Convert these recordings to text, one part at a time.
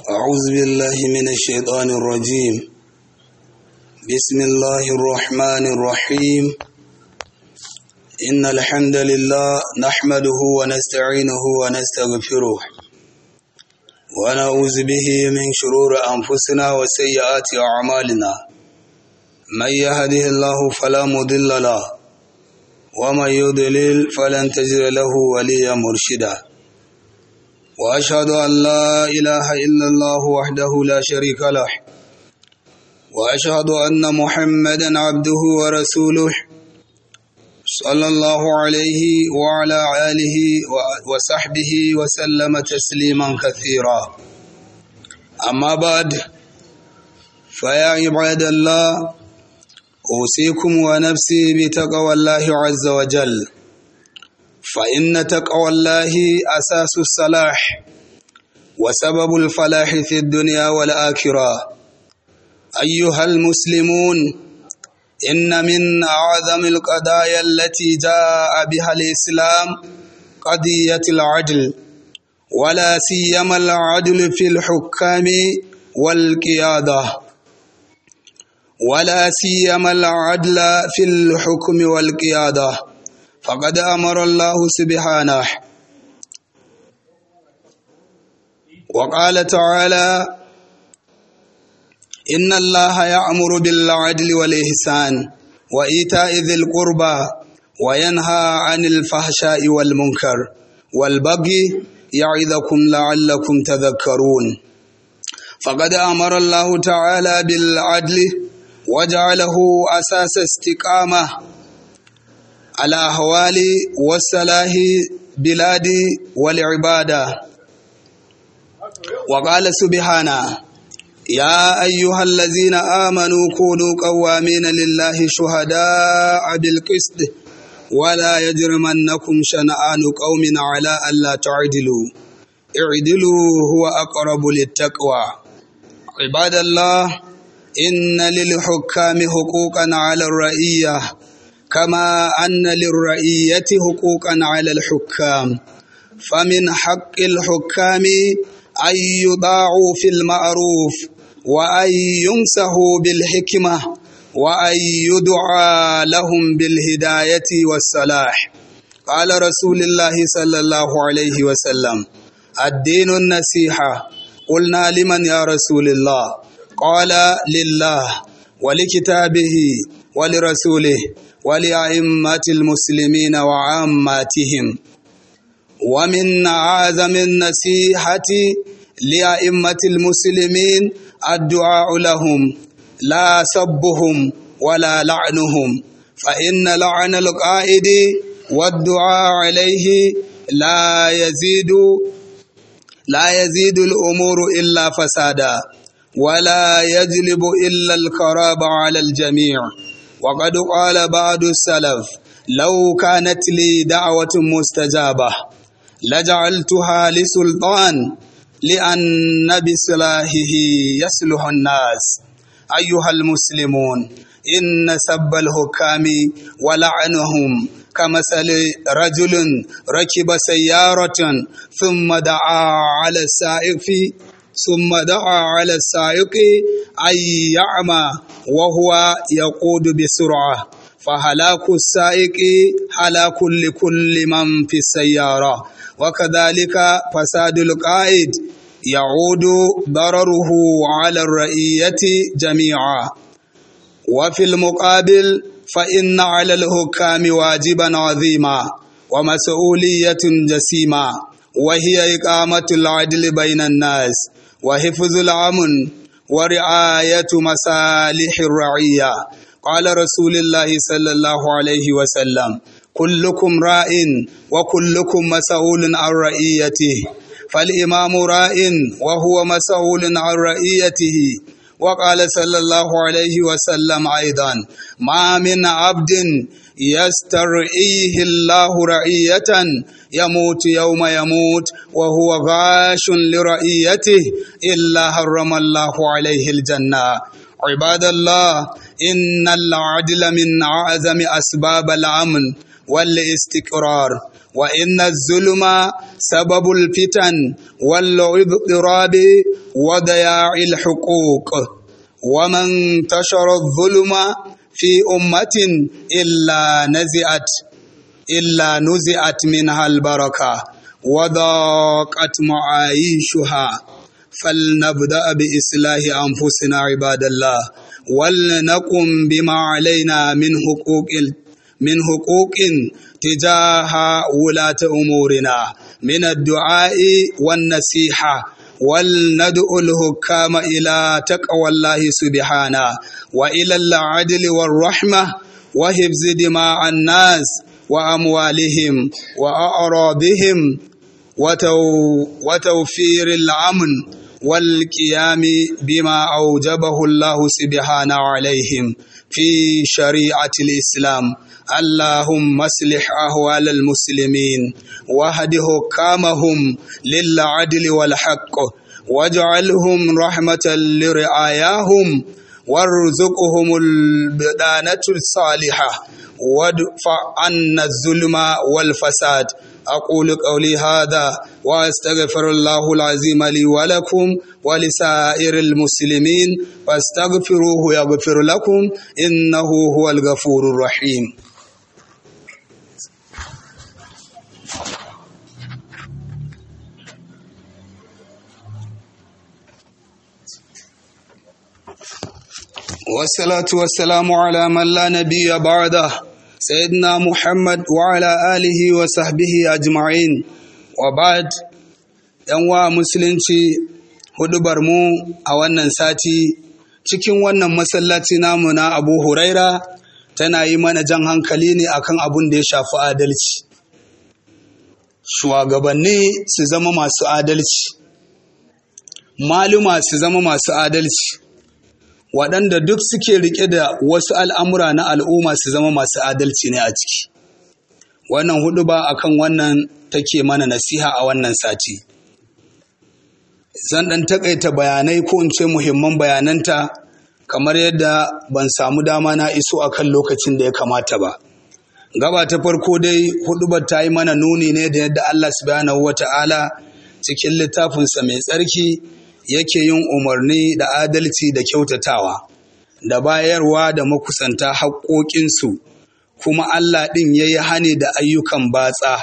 أعوذ بالله من الشيطان الرجيم. بسم الله الرحمن الرحيم. إن الحمد لله نحمده ونستعينه ونستغفره ونعوذ به من شرور أنفسنا وسيئات أعمالنا. من يهده الله فلا مضل له ومن يضلل فلن تجد له وليا مرشدا. وأشهد أن لا إله إلا الله وحده لا شريك له وأشهد أن محمدا عبده ورسوله صلى الله عليه وعلى آله وصحبه وسلم تسليما كثيرا. أما بعد، فيا عباد الله، أوصيكم ونفسي بتقوى الله عز وجل، فإن تقوى الله أساس الصلاح وسبب الفلاح في الدنيا والآخرة. أيها المسلمون، إن من أعظم القضايا التي جاء بها الإسلام قضية العدل، ولا سيما العدل في الحكام والقيادة، ولا سيما العدل في الحكم والقيادة. فقد أمر الله سبحانه وقال تعالى: إن الله يأمر بالعدل والإحسان وإيتاء ذي القربى وينهى عن الفحشاء والمنكر والبغي يعظكم لعلكم تذكرون. فقد أمر الله تعالى بالعدل وجعله أساس استقامة على أحوال والصلاح بلاد والعبادة. وقال سبحانه: يا أيها الذين آمنوا كونوا قوامين لله شهداء بالقسط ولا يجرمنكم شنآن قوم على ألا تعدلوا اعدلوا هو أقرب للتقوى. عباد الله، إن للحكام حقوقا على الرعية كما أن للرعية حقوقا على الحكام. فمن حق الحكام أن يطاعوا في المعروف وأن ينصحوا بالحكمة وأن يدعى لهم بالهداية والصلاح. قال رسول الله صلى الله عليه وسلم: الدين النصيحة. قلنا: لمن يا رسول الله؟ قال: لله ولكتابه ولرسوله ولأئمة المسلمين وعاماتهم. ومن أعظم النصيحة لأئمة المسلمين الدعاء لهم، لا سبهم ولا لعنهم، فإن لعن القائد والدعاء عليه لا يزيد الأمور إلا فسادا ولا يجلب إلا الخراب على الجميع. وقد قال بعض السلف: لو كانت لي دعوة مستجابة لجعلتها لسلطان لأن بصلاحه يصلح الناس. أيها المسلمون، إن سب الحكام ولعنهم كمثل رجل ركب سيارة ثم دعا على السائق أن يعمى وهو يقود بسرعة، فهلاك السائق هلاك لكل من في السيارة. وكذلك فساد القائد يعود ضرره على الرعية جميعا. وفي المقابل فإن على الحكام واجبا عظيما ومسؤولية جسيمة، وهي إقامة العدل بين الناس وحفظ الأمن ورعاية مصالح الرعية. قال رسول الله صلى الله عليه وسلم: كلكم راع وكلكم مسؤول عن رعيته، فالإمام راع وهو مسؤول عن رعيته. وقال صلى الله عليه وسلم أيضا: ما من عبد يسترعيه الله رعية يموت يوم يموت وهو غاش لرعيته إلا حرم الله عليه الجنة. عباد الله، إن العدل من أعظم أسباب الأمن والاستقرار، وإن الظلم سبب الفتن والاضطراب وضياع الحقوق، ومن انتشر الظلم في أمة إلا نزعت منها البركة وضاقت معايشها. فلنبدأ بإصلاح أنفسنا عباد الله، ولنقم بما علينا من حقوق تجاه ولاة أمورنا من الدعاء والنصيحة، ولندعو الحكام إلى تقوى الله سبحانه وإلى العدل والرحمة وحفظ دماء الناس وأموالهم وأعراضهم وتوفير الأمن والقيام بما أوجبه الله سبحانه عليهم في شريعة الإسلام. اللهم اصلح أحوال المسلمين واهد حكامهم للعدل والحق، واجعلهم رحمة لرعاياهم، وارزقهم البدانة الصالحة، وادفع عنا الظلم والفساد. أقول قولي هذا وأستغفر الله العظيم لي ولكم ولسائر المسلمين، فاستغفروه يغفر لكم إنه هو الغفور الرحيم. والصلاة والسلام على من لا نبي بعده سيدنا محمد وعلى آله وصحبه أجمعين. وبعد yanwa musulunci hudubar mu a wannan sati cikin wannan masallaci namu na Abu Huraira tana yi mana jan hankali ne akan abun da ya shafi adalci. Shugabanni su zama masu adalci, maluma su zama masu adalci, waɗanda duk suke riƙe da wasu al'amura na al'umma su zama masu adalci ne a ciki. Wannan huduba akan wannan take mana nasiha a wannan sati. Zan ɗan taƙaita bayanai ko in ce muhimman bayananta kamar yadda ban samu dama na iso akan lokacin da ya kamata ba. Gaba ta farko dai hudubar ta yi mana nuni ne da yadda Allah subhanahu wata'ala cikin littafinsa mai tsarki yake yin umarni da adalci da kyautatawa da bayarwa da makusanta haƙoƙinsu, kuma Allah ɗin ya yi hani da ayyukan batsa,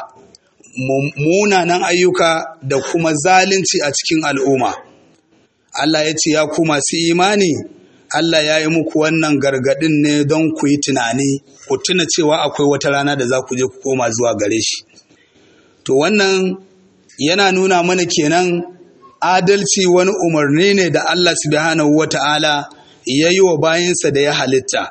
munanan ayyuka da kuma zalunci a cikin al'umma. Allah ya ce, ya ku masu imani, Allah ya yi muku wannan gargaɗin ne don ku yi tunani, ku tuna cewa akwai wata rana da za ku je ku koma zuwa gare shi. To wannan yana nuna mana kenan adalci wani umarni ne da Allah subhanahu wata'ala ya yi wa bayinsa da ya halitta.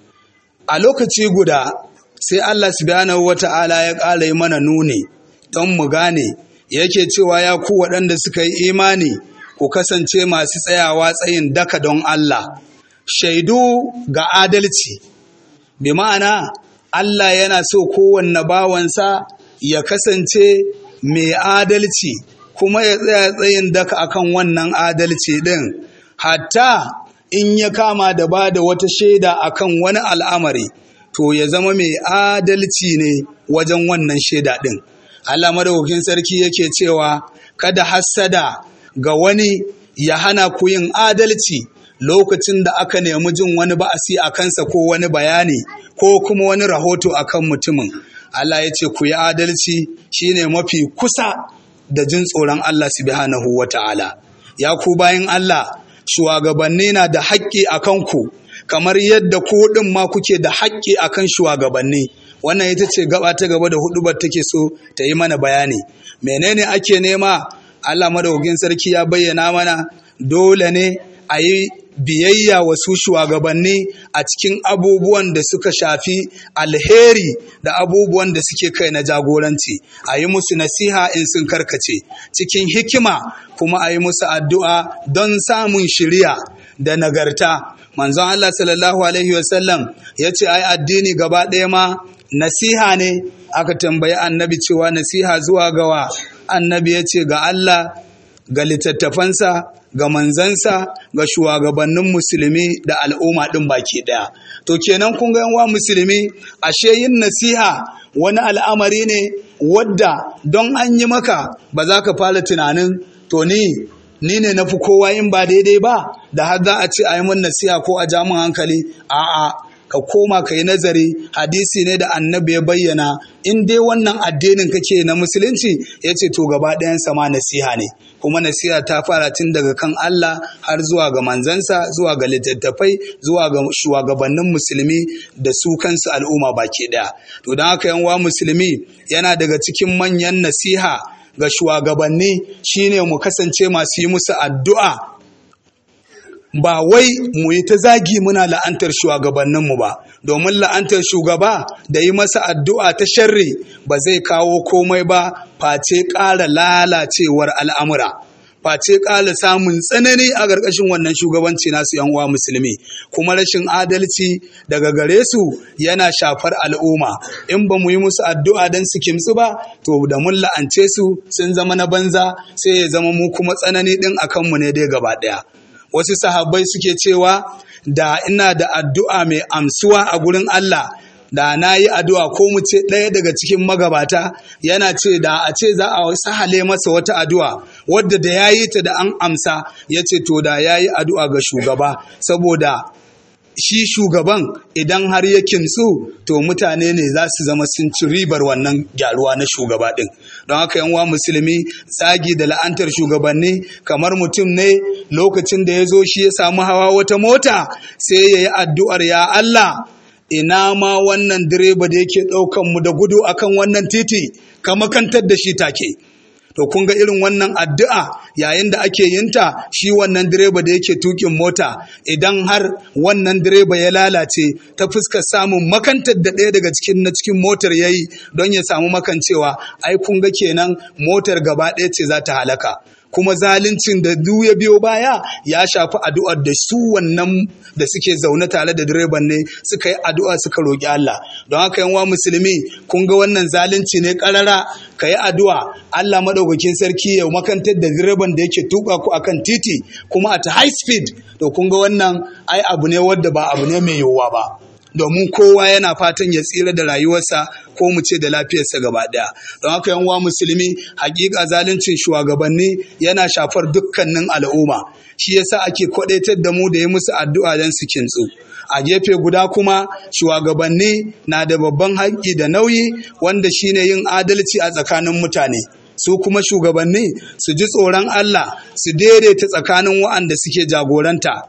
A lokaci guda sai Allah subhanahu wata'ala ya ƙara yi mana nuni don mu gane, yake cewa ya ku waɗanda suka yi imani ku kasance masu tsayawa tsayin daka don Allah, shaidu ga adalci. Bi ma'ana Allah yana so kowanne bawansa ya kasance mai adalci, kuma ya tsaya tsayin daka akan wannan adalci ɗin, hatta in ya kama da ba da wata shaida akan wani al'amari, to ya zama mai adalci ne wajen wannan shaida ɗin. Allah madaukakin sarki yake cewa kada hassada ga wani ya hana ku yin adalci lokacin da aka nemi jin wani ba'asi a kansa ko wani bayani ko kuma wani rahoto akan mutumin. Allah ya ce ku yi adalci shine mafi kusa da jin tsoron Allah subhanahu wata'ala. Ya ku bayin Allah, shugabanni na da haƙƙi a kanku kamar yadda ku ɗin ma kuke da haƙƙi a kan shugabanni. Wannan ita ce gaba ta gaba da hudubar take so ta yi mana bayani. Menene ake nema? Allah madaukakin sarki ya bayyana mana dole ne a yi biyayya wa su shugabanni a cikin abubuwan da suka shafi alheri da abubuwan da suke kai na jagoranci, a yi musu nasiha in sun karkace cikin hikima, kuma a yi musu addu'a don samun shiriya da nagarta. Manzon Allah sallallahu alaihi wasallam ya ce ai addini gaba ɗaya ma nasiha ne. Aka tambayi annabi cewa nasiha zuwa gawa? Annabi ya ce ga Allah, ga littattafansa, ga manzansa, ga shugabannin musulmi da al'umma ɗin baki ɗaya. To kenan kun ga yanwa musulmi, ashe yin nasiha wani al'amari ne wadda don an yi maka ba za ka fara tunanin to ni ne na fi kowa in ba daidai ba da har za a ce a yi mun nasiha ko a ja mun hankali. A'a, ka koma ka yi nazari, hadisi ne da annabi ya bayyana in dai wannan addinin kake na musulunci ya ce to gaba ɗayansa ma nasiha ne, kuma nasiha ta fara tun daga kan Allah har zuwa ga manzansa, zuwa ga littattafai, zuwa ga shugabannin musulmi da su kansu al'umma baki ɗaya. To don haka yan uwa musulmi, yana daga cikin manyan nasiha ga shugabanni shine mu kasance masu yi musu addu'a, ba wai mu yi ta zagi muna la'antar shugabanninmu ba, domin la'antar shugaba da yi masa addu'a ta sharri ba zai kawo komai ba face ƙara lalacewar al'amura, face ƙara samun tsanani a ƙarƙashin wannan shugabanci nasu yan uwa musulmi, kuma rashin adalci daga gare su yana shafar al'umma. In ba mu yi musu addu'a don su kimtsu ba, to da mun la'ance su sun zama na banza, sai ya zama mu kuma tsanani ɗin a kanmu ne dai gaba ɗaya. Wasu sahabbai suke cewa da ina da addu'a mai amsuwa a gurin Allah, da na yi addu'a, ko mu ce ɗaya daga cikin magabata yana ce da a ce za a sahale masa wata addu'a wadda da ya yi ta da an amsa, ya ce to da ya yi addu'a ga shugaba, saboda shi shugaban idan har ya kimtsu to mutane ne za su zama sun ci ribar wannan gyaruwa na shugaba ɗin. Don haka yan uwa musulmi, tsagi da la'antar shugabanni kamar mutum ne lokacin da ya zo shi ya samu hawa wata mota sai ya yi addu'ar, ya Allah, ina ma wannan direba da yake ɗaukan mu da gudu akan wannan titi ka makantar da shi take. To kun ga irin wannan addu'a yayin da ake yinta, shi wannan direba da yake tukin mota, idan har wannan direba ya lalace ta fuskar samun makantar da ɗaya daga cikin motar ya yi don ya samu makancewa, ai kun ga kenan motar gaba ɗaya ce za ta halaka. Kuma zaluncin da duk ya biyo baya ya shafi addu'ar da su wannan da suke zaune tare da direban ne suka yi addu'a suka roƙi Allah. Don haka yan uwa musulmi, kun ga wannan zalunci ne ƙarara, ka yi addu'a Allah maɗaukakin sarki ya makantar da direban da yake tuƙa ku akan titi kuma at high speed. To kun ga wannan ai abu ne wadda ba abu ne mai yiwuwa ba, domin kowa yana fatan ya tsira da rayuwarsa ko mu ce da lafiyarsa gaba ɗaya. Don haka yan uwa musulmi, hakika zaluncin shugabanni yana shafar dukkanin al'umma, shi yasa ake kwadaitar da mu da yi musu addu'a don su kintsu. A gefe guda kuma shugabanni na da babban haƙƙi da nauyi wanda shine yin adalci a tsakanin mutane. Su kuma shugabanni su ji tsoron Allah, su daidaita tsakanin wa'anda suke jagoranta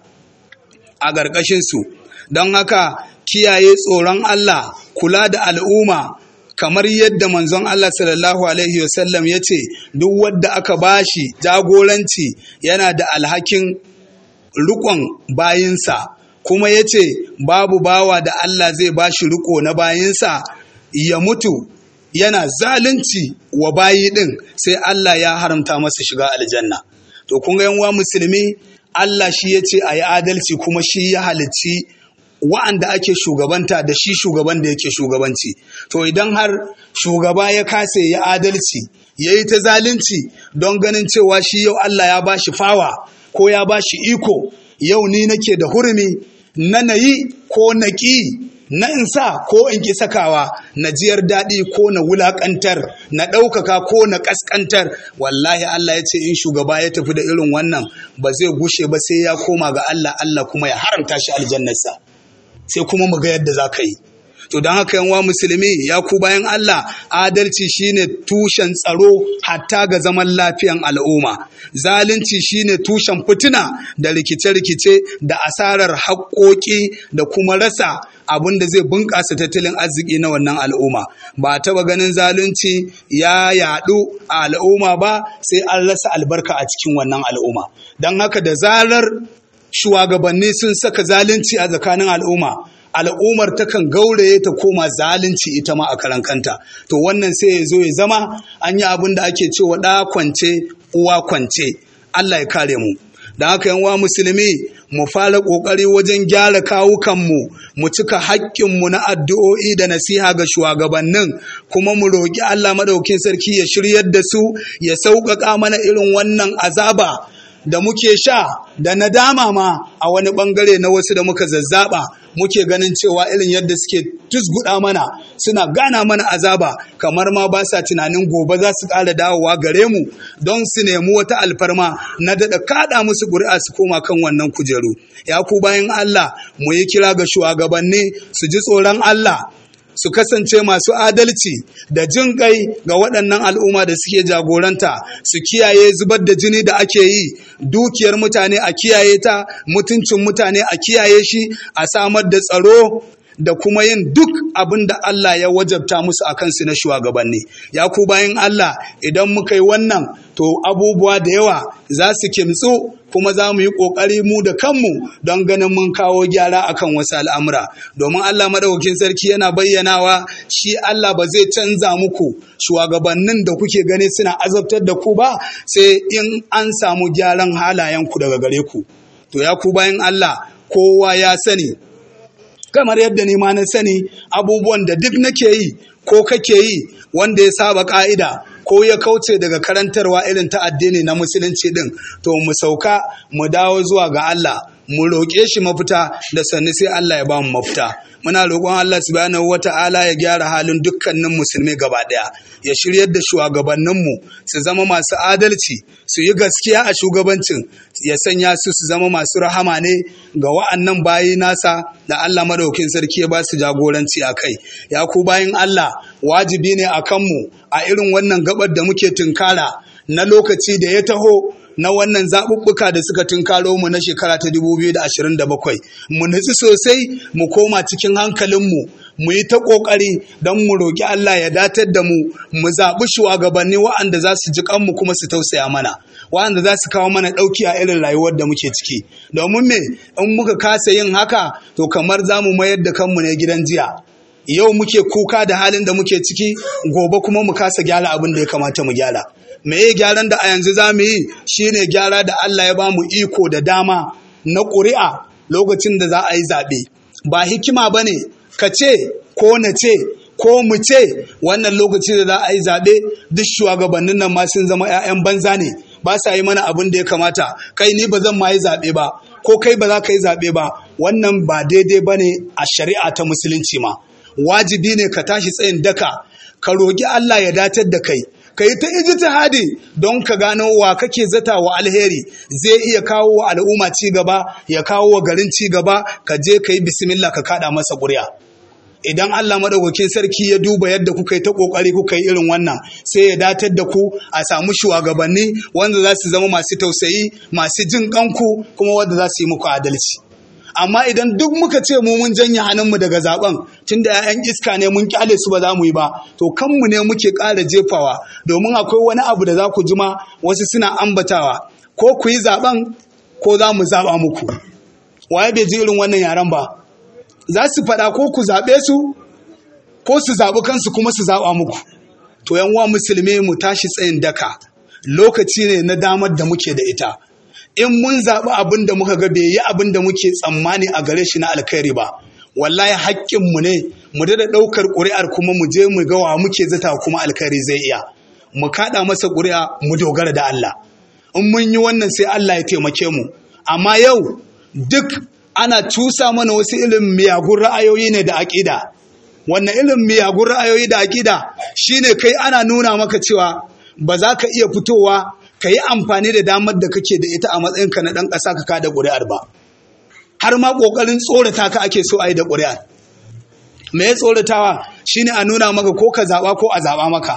a ƙarƙashinsu. Don haka kiyaye tsoron Allah, kula da al'umma, kamar yadda manzon Allah sallallahu alaihi wasallam ya ce duk wadda aka bashi jagoranci yana da alhakin riƙon bayinsa, kuma ya ce babu bawa da Allah zai bashi riƙo na bayinsa ya mutu yana zalunci wa bayi ɗin, sai Allah ya haramta masa shiga aljanna. To kun ga yan uwa musulmi, Allah shi ya ce a yi adalci, kuma shi ya halicci wa'anda ake shugabanta da shi shugaban da yake shugabanci. To idan har shugaba ya kase ya adalci, ya yi ta zalunci don ganin cewa shi yau Allah ya bashi fawa ko ya bashi iko, yau ni nake da hurumi na nayi ko na ƙi, na in sa ko in ƙi sakawa, na jiyar daɗi ko na wulaƙantar, na ɗaukaka ko na ƙasƙantar, wallahi Allah ya ce in shugaba ya tafi da irin wannan ba zai gushe ba sai ya koma ga Allah, Allah kuma ya haramta shi aljannarsa. Sai kuma mu ga yadda za ka yi. To don haka yan uwa musulmi, ya ku bayan Allah, adalci shine tushen tsaro hatta ga zaman lafiyan al'umma. Zalunci shine tushen fitina da rikice-rikice da asarar haƙoƙi da kuma rasa abin da zai bunƙasa tattalin arziki na wannan al'umma. Ba taɓa ganin zalunci ya yaɗu a al'umma ba sai an rasa albarka a cikin wannan al'umma. Don haka da zarar shugabanni sun saka zalunci a tsakanin al'umma, al'ummar takan gauraye ta koma zalunci ita ma a karan kanta. To wannan sai ya zo ya zama an yi abin da ake cewa ɗa kwance uwa kwance. Allah ya kare mu. Da haka yan uwa musulmi, mu fara ƙoƙari wajen gyara kawukanmu, mu cika haƙƙinmu na addu'o'i da nasiha ga shugabannin, kuma mu roƙi Allah maɗaukin sarki ya shiryar da su, ya sauƙaƙa mana irin wannan azaba da muke sha da nadama ma a wani bangare na wasu da muka zazzaba muke ganin cewa irin yadda suke tusguda mana suna gana mana azaba kamar ma ba sa tunanin gobe za su ƙara dawowa gare mu don su nemi wata alfarma na daɗa kaɗa musu ƙuri'a su koma kan wannan kujeru. Ya ku bayan Allah mu yi kira ga shugabanni su ji tsoron Allah, su kasance masu adalci da jin kai ga waɗannan al'umma da suke jagoranta, su kiyaye zubar da jini da ake yi, dukiyar mutane a kiyaye ta, mutuncin mutane a kiyaye shi, a samar da tsaro da kuma yin duk abin da Allah ya wajabta musu a kansu na shugabanni. Ya ku bayan Allah, idan muka yi wannan to abubuwa da yawa za su kimtsu, kuma za mu yi ƙoƙari mu da kanmu don ganin mun kawo gyara akan wasu al'amura. Domin Allah Maɗaukakin Sarki yana bayyanawa shi Allah ba zai canza muku shugabannin da kuke gani suna azabtar da ku ba sai in an samu gyaran halayenku daga gare ku. To ya ku bayan Allah, kowa ya sani, kamar yadda ni ma na sani, abubuwan da duk nake yi ko kake yi wanda ya saba ƙa'ida ko ya kauce daga karantarwa irin ta addini na musulunci din, to mu sauka mu dawo zuwa ga Allah, mu roƙe shi mafita da sannu sai Allah ya ba mu mafita. Muna roƙon Allah subhanahu wata'ala ya gyara halin dukkanin musulmi gaba ɗaya, ya shiryar da shugabanninmu su zama masu adalci, su yi gaskiya a shugabancin, ya sanya su zama masu rahama ne ga wa'annan bayi nasa da Allah Madaukakin Sarki ya ba su jagoranci a kai. Ya ku bayin Allah, wajibi ne a kanmu a irin wannan gabar da muke tunkara na lokaci da ya taho na wannan zaɓuɓɓuka da suka tunkaro mu na shekara ta 2027, mu nutsu sosai, mu koma cikin hankalinmu, mu yi ta ƙoƙari don mu roƙi Allah ya datar da mu zaɓi shugabanni wa'anda za su ji kanmu kuma su tausaya mana, wa'anda za su kawo mana ɗauki a irin rayuwar da muke ciki. Domin me, in muka kasa yin haka to kamar za mu mayar da kanmu ne gidan jiya. Yau muke kuka da halin da muke ciki, gobe kuma mu kasa gyara abin da ya kamata mu gyara. Meye gyaran da a yanzu za mu yi shine gyara da Allah ya ba mu iko da dama na ƙuri'a lokacin da za a yi zaɓe. Ba hikima ba ne ka ce ko na ce ko mu ce wannan lokaci da za a yi zaɓe duk shugabannin nan ma sun zama 'ya'yan banza ne, ba sa yi mana abin da ya kamata. Kai ni ba zan ma yi zaɓe ba, ko kai ba za ka yi zaɓe ba. Wannan ba daidai ba ne a shari'a ta musulunci ma. Wajibi ne ka tashi tsayin daka, ka roƙi Allah ya datar da kai, ka yi ta ijtihadi don ka gano wa kake zata wa alheri zai iya kawo wa al'umma ci gaba, ya kawo wa garin ci gaba, ka je ka yi bismillah ka kada masa ƙuri'a. Idan Allah Madaukakin Sarki ya duba yadda kuka yi ta ƙoƙari kuka yi irin wannan, sai ya datar da ku a samu shugabanni wanda za su zama masu tausayi, masu jin ƙanku, kuma wanda za su yi muku adalci. Amma idan duk muka ce mu mun janye hannunmu daga zaben, tunda 'ya'yan iska ne mun kyale su ba za mu yi ba, to kanmu ne muke ƙara jefawa. Domin akwai wani abu da za ku jima wasu suna ambatawa, ko ku yi zaben ko za mu zaɓa muku. Waye bai ji irin wannan yaren ba? Za su faɗa ko ku zaɓe su ko su zaɓi kansu kuma su zaɓa muku. To yan uwa musulmi, mu tashi tsayin daka, lokaci ne na damar da muke da ita. In mun zaɓi abin da muka ga bai yi abin da muke tsammani a gare shi na alkhairi ba, wallahi haƙƙinmu ne mu da ɗaukar ƙuri'ar kuma mu je mu ga wa muke zata kuma alkhairi zai iya, mu kaɗa masa ƙuri'a, mu dogara da Allah. In mun yi wannan sai Allah ya taimake mu. Amma yau duk ana cusa mana wasu irin miyagun ra'ayoyi ne da aƙida. Wannan irin miyagun ra'ayoyi da aƙida shine kai ana nuna maka cewa ba za ka iya fitowa ka yi amfani da damar da kake da ita a matsayinka na ɗan ƙasa ka kada ƙuri'ar ba. Har ma ƙoƙarin tsorata ka ake so a yi da ƙuri'ar. Me ya tsoratawa? Shine a nuna maka ko ka zaɓa ko a zaɓa maka.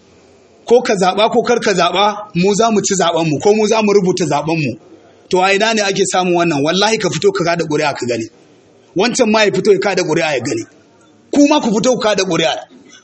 Ko ka zaɓa ko kar ka zaɓa, mu za mu ci zaɓenmu ko mu za mu rubuta zaɓenmu. To a ina ne ake samun wannan? Wallahi ka fito ka kada ƙuri'a ka gani. Wancan ma ya fito ya kada ƙuri'a ya gani. Kuma ku fito ku kada ƙuri'a.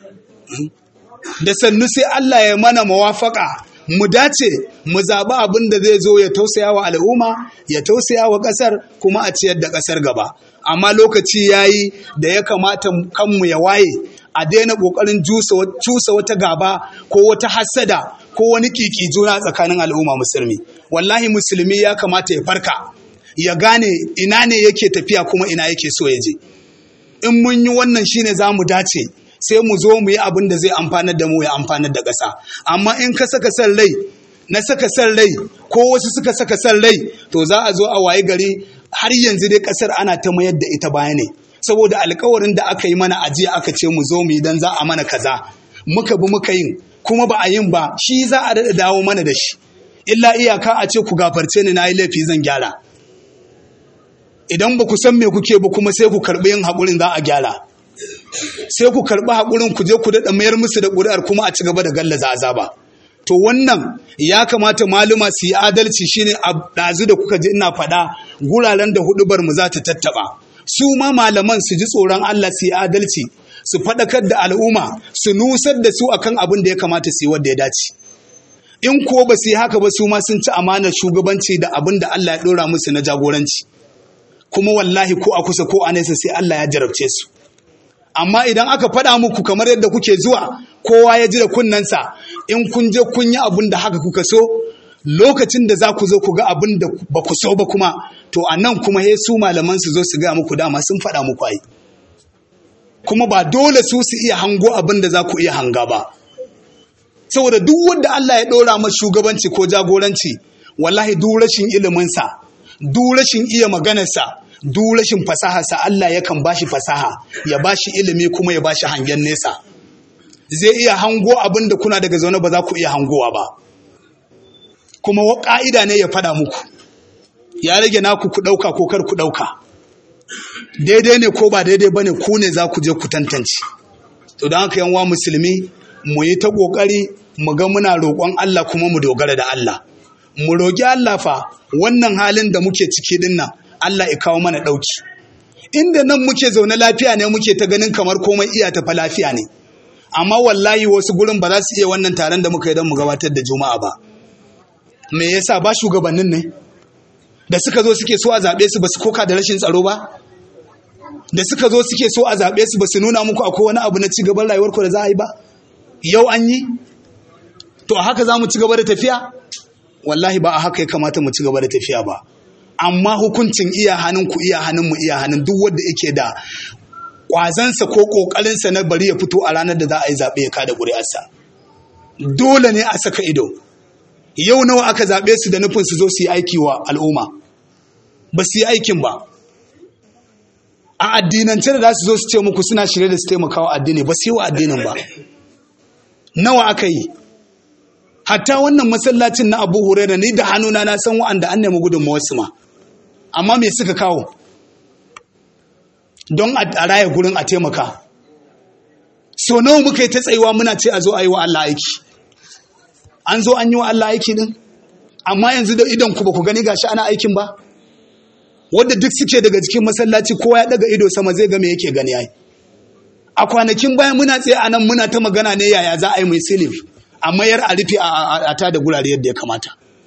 Da sannu sai Allah ya mana mawafaka, mu dace mu zaɓi abin da zai zo ya tausaya wa al'umma, ya tausaya wa ƙasar, kuma a ciyar da ƙasar gaba. Amma lokaci ya yi da ya kamata kanmu ya waye, a daina ƙoƙarin cusa wata gaba ko wata hassada ko wani ƙiƙi juna tsakanin al'umma musulmi. Wallahi musulmi ya kamata ya farka, ya gane ina ne yake tafiya kuma ina yake so ya je. In mun yi wannan shine za mu dace, sai mu zo mu yi abin da zai amfanar da mu, ya amfanar da ƙasa. Amma in ka saka san rai na saka san rai ko wasu suka saka san rai, to za a zo a waye gari har yanzu dai ƙasar ana ta mayar da ita baya ne, saboda alkawarin da aka yi mana ajiya aka ce mu zo mu yi dan za a mana kaza, muka bi muka yin kuma ba a yin ba, shi za a daɗa dawo mana da shi, illa iyaka a ce ku gafarce ni na yi laifi zan gyara. Idan ba ku san me kuke ba kuma sai ku karɓi yin haƙurin za a gyara, sai ku karɓi haƙurin ku je ku daɗa mayar musu da ƙuri'ar kuma a ci gaba da gallaza azaba. To wannan ya kamata maluma su yi adalci, shine a ɗazu da kuka ji ina faɗa guraren da huɗubar mu za ta tattaɓa. Su ma malaman su ji tsoron Allah su yi adalci, su faɗakar da al'umma, su nusar da su akan abin da ya kamata su yi wanda ya dace. In ko ba su yi haka ba, su ma sun ci amanar shugabanci da abin da Allah ya ɗora musu na jagoranci. Kuma wallahi ko a kusa ko a nesa sai Allah ya jarabce su. Amma idan aka faɗa muku kamar yadda kuke zuwa, kowa ya ji da kunnensa, in kun je kun yi abin da haka kuka so, lokacin da za ku zo ku ga abin da ba ku so ba kuma, to a nan kuma he su malaman su zo su gaya muku dama sun faɗa muku ai. Kuma ba dole su iya hango abin da za ku iya hanga ba. Saboda duk wanda Allah ya ɗora masa shugabanci ko jagoranci, wallahi duk rashin iliminsa, duk rashin iya maganarsa, duk rashin fasaharsa, Allah yakan bashi fasaha, ya bashi ilimi kuma ya bashi hangen nesa. Zai iya hango abin da kuna daga zaune ba za ku iya hangowa ba. Kuma ƙa'ida ne ya faɗa muku, ya rage naku ku ɗauka ko kar ku ɗauka. Daidai ne ko ba daidai ba ne, ku ne za ku je ku tantance. To don haka yanwa musulmi, mu yi ta ƙoƙari mu ga muna roƙon Allah kuma mu dogara da Allah. Mu roƙi Allah fa wannan halin da muke ciki ɗin nan, Allah ya kawo mana ɗauki. Inda nan muke zaune lafiya ne, muke ta ganin kamar komai iya tafa lafiya ne. Amma wallahi wasu gurin ba za su iya wannan taron da muka yi don mu gabatar da Juma'a ba. Me yasa? Ba shugabannin ne da suka zo suke so a zaɓe su ba su koka da rashin tsaro ba? Da suka zo suke so a zaɓe su ba su nuna muku akwai wani abu na cigaban rayuwarku da za a yi ba? Yau an yi? To a haka za mu ci gaba da tafiya? Wallahi ba a haka ya kamata mu ci gaba da tafiya ba. Amma hukuncin iya hannunku, iya hannunmu, iya hannun duk wanda yake da ƙwazansa ko ƙoƙarinsa na bari ya fito a ranar da za a yi zaɓe ya kada ƙuri'arsa. Dole ne a saka ido. Yau nawa aka zaɓe su da nufin su zo su yi aiki wa al'umma, ba su yi aikin ba. A addinance da za su zo su ce muku suna shirye da su taimakawa addini, ba su yi wa addinin ba. Nawa aka yi? Hatta wannan masallacin na Abu Hurairah, ni da hannuna na san wa'anda an nemi gudunmawarsu ma, amma me suka kawo don a raya gurin a taimaka? So nawa muka yi ta tsayuwa muna ce a zo a yi wa Allah aiki? An zo an yi wa Allah aiki din, amma yanzu da idon ku ba ku gani gashi ana aikin ba? Wanda duk suke daga cikin masallaci kowa ya daga ido sama zai ga me yake gani ai. A kwanakin bayan muna tsaye a nan muna ta magana ne yaya za a yi mai silif a mayar a rufe a ta da gurare yadda ya kamata.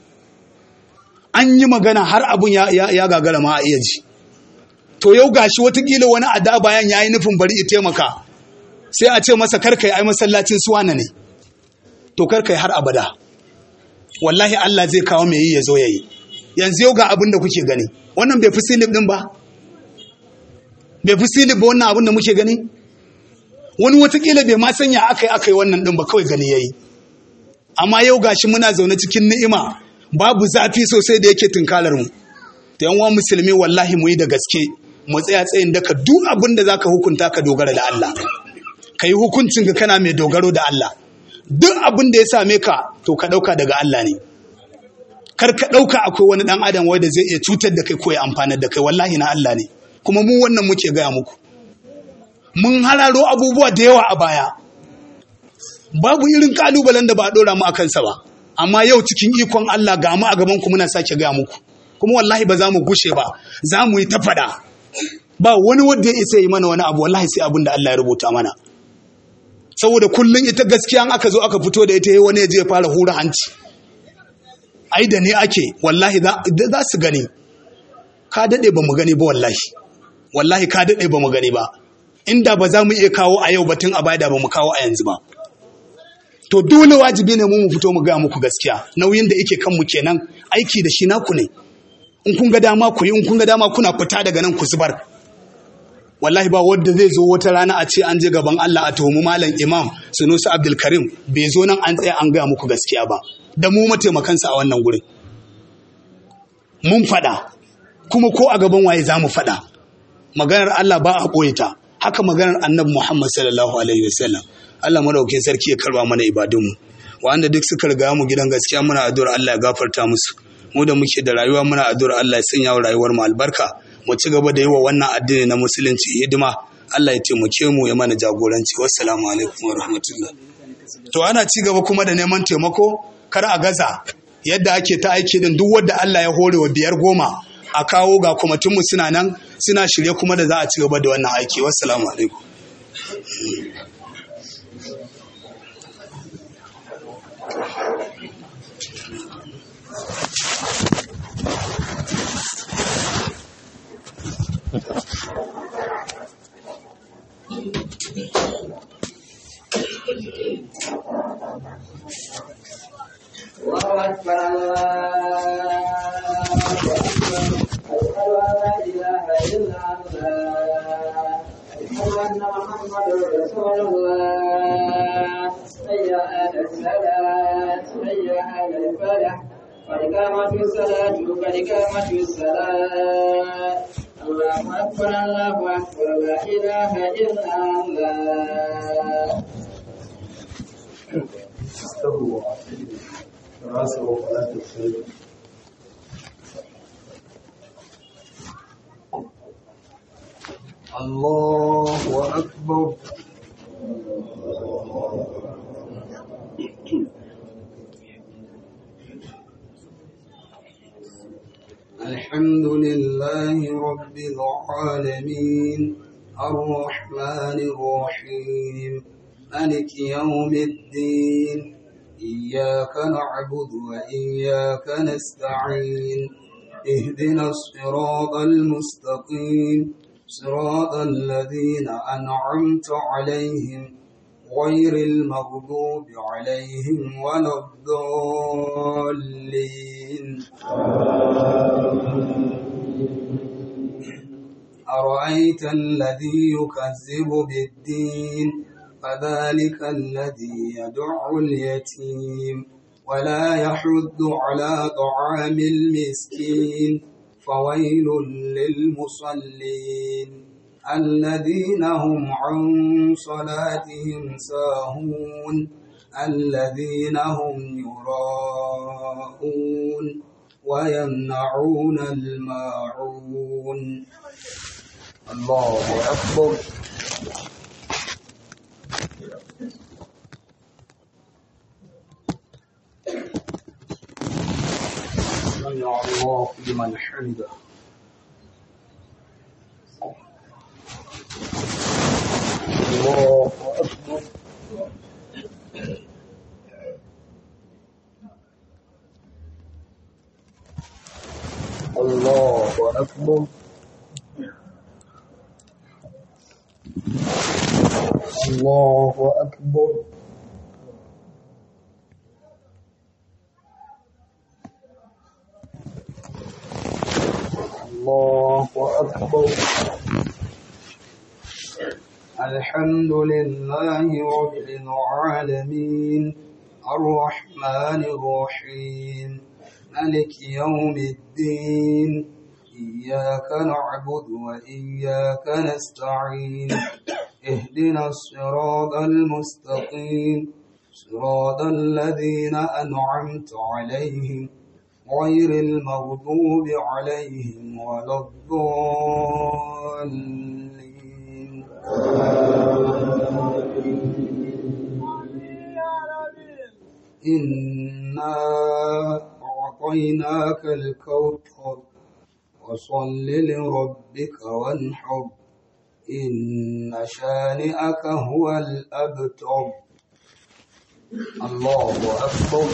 An yi magana har abun ya gagara ma a iya ji. To yau gashi watakila wani ada bayan ya yi nufin bari ya taimaka, sai a ce masa karkai ai masallacin suwana ne. To karkai har abada. Wallahi Allah zai kawo mai yi ya zo ya yi. Yanzu yau ga abin da kuke gani. Wannan bai fi silif din ba? Bai fi silif ba wannan abin da muke gani? Wani watakila bai ma sanya aka yi wannan din ba, kawai gani ya yi. Amma yau gashi muna zaune cikin ni'ima, babu zafi sosai da yake tunkalar mu. Ta yan uwan musulmi, wallahi mu yi da gaske, mu tsaya tsayin daka duk abin da zaka hukunta ka dogara da Allah. Ka yi hukuncin ka kana mai dogaro da Allah. Duk abin da ya same ka to ka dauka daga Allah ne. Kar ka dauka akwai wani dan adam wanda zai iya cutar da kai ko ya amfanar da kai, wallahi na Allah ne. Kuma mu wannan muke gaya muku. Mun hararo abubuwa da yawa a baya. Babu irin kalubalen da ba a dora mu a kansa ba. Amma yau cikin ikon Allah ga mu a gaban ku muna sake gaya muku. Kuma wallahi ba za mu gushe ba, za mu yi ta fada. Ba wani wanda ya isa yi mana wani abu, wallahi sai abin da Allah ya rubuta mana. Saboda kullum ita gaskiya an aka zo aka fito da ita wani ya je ya fara hura hanci. Ai da ne ake, wallahi za su gani. Ka daɗe ba mu gani ba wallahi. Wallahi ka daɗe ba mu gani ba. Inda ba za mu iya kawo a yau batun a baya da ba mu kawo a yanzu ba. To dole wajibi ne mu fito mu gaya muku gaskiya. Nauyin da yake kanmu kenan, aiki da shi naku ne. In kun ga dama ku yi, in kun ga dama kuna fita daga nan ku zubar. Wallahi ba wanda zai zo wata rana a ce an je gaban Allah a tuhumi malam Imam Sunusi Abdul Karim bai zo nan an tsaya an gaya muku gaskiya ba. da mu mataimakansa a wannan gurin mun faɗa kuma ko a gaban waye za mu faɗa. Maganar Allah ba a ɓoye ta, haka maganar annabi Muhammad sallallahu alaihi wasallam. Allah madaukakin sarki ya karba mana ibadunmu. Wanda duk suka riga mu gidan gaskiya muna addu'ar Allah ya gafarta musu. Mu da muke da rayuwa muna addu'ar Allah ya sanya wa rayuwar mu albarka. Mu ci gaba da yi wa wannan addini na musulunci hidima. Allah ya taimake mu ya mana jagoranci. Wassalamu alaikum wa rahmatullah. To ana ci gaba kuma da neman taimako, kar a gaza yadda ake ta aiki din, duk wanda Allah ya hore wa 5-10 a kawo, ga kwamitinmu suna nan suna shirye kuma da za a ci gaba da wannan aiki. Wassalamu alaikum. الله أكبر أشهد أن محمدا رسول الله حي على الصلاة حي على الفلاح قد قامت الصلاة قد قامت الصلاة الله أكبر لا إله إلا الله. استووا راسه فلا تفسدوا. الله أكبر. الحمد لله رب العالمين الرحمن الرحيم مالك يوم الدين إياك نعبد وإياك نستعين اهدنا الصراط المستقيم صراط الذين أنعمت عليهم غير المغضوب عليهم ولا الضالين. أرأيت الذي يكذب بالدين فذلك الذي يدع اليتيم ولا يحض على طعام المسكين فويل للمصلين الذين هم عن صلاتهم ساهون الذين هم يراءون ويمنعون الماعون. الله أكبر. سمع الله لمن حمده. الله أكبر. الله أكبر. الله أكبر. الله أكبر. الحمد لله رب العالمين الرحمن الرحيم مالك يوم الدين إياك نعبد وإياك نستعين اهدنا الصراط المستقيم صراط الذين أنعمت عليهم غير المغضوب عليهم ولا الضالين. إنا أعطيناك الكوثر وصل لربك وانحر إن شانئك هو الأبتر. الله أكبر.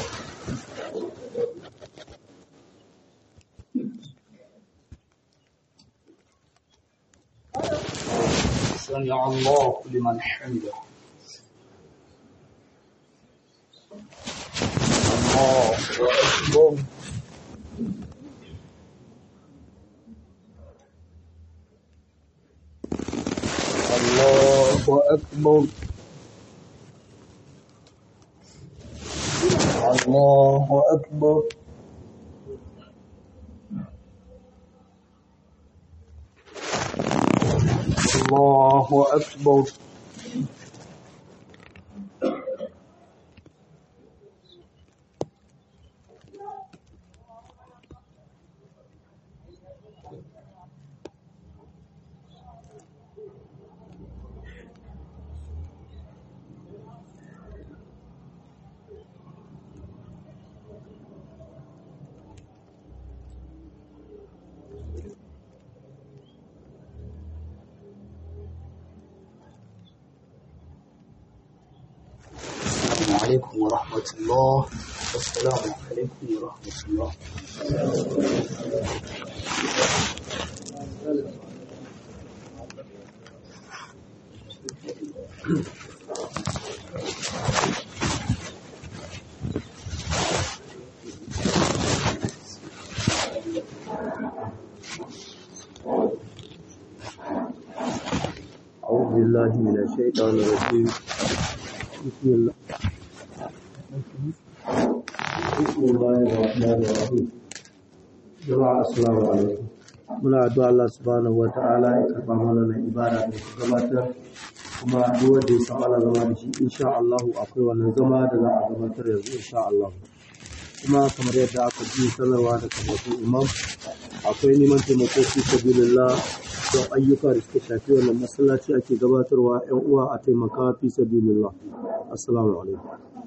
سمع الله لمن حمده. الله أكبر. الله أكبر. الله أكبر الله أكبر السلام عليكم ورحمة الله. السلام عليكم ورحمة الله. أعوذ بالله من الشيطان الرجيم. بسم الله الرحمن الرحيم. Jama'a assalamu alaikum. Muna addu'a Allah subhanahu wa ta'ala ya karba mana na ibada da su gabatar, kuma duk wanda ya san ana zama da shi insha Allah akwai wannan zama da za a gabatar yanzu insha Allah. Kuma kamar yadda aka ji sanarwa da kafatun imam, akwai neman taimako fi sabilillah don ayyuka da suka shafi wannan masallaci ake gabatarwa, 'yan uwa a taimaka fi sabilillah. Assalamu alaikum.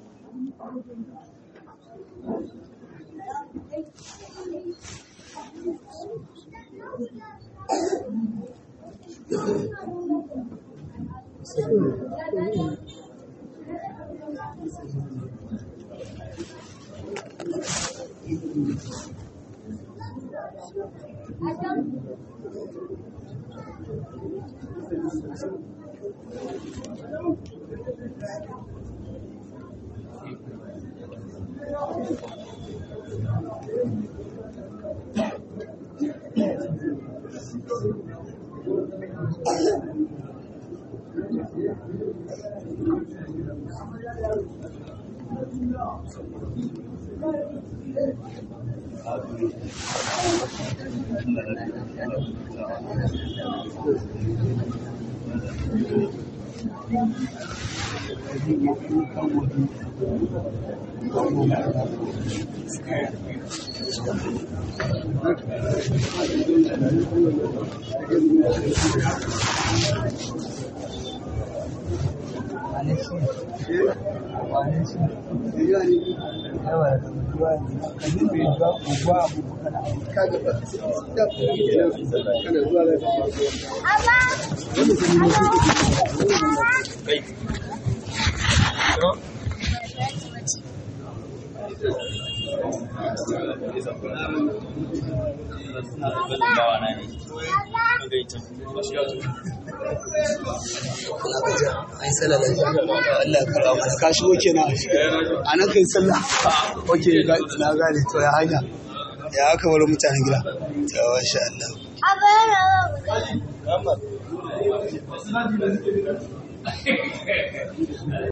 Ai sallah da Allah ya karama mana ka shigo kenan anan kai sallah. Okay, na gane to ya hanya ya aka bar mutanen gida to masha Allah.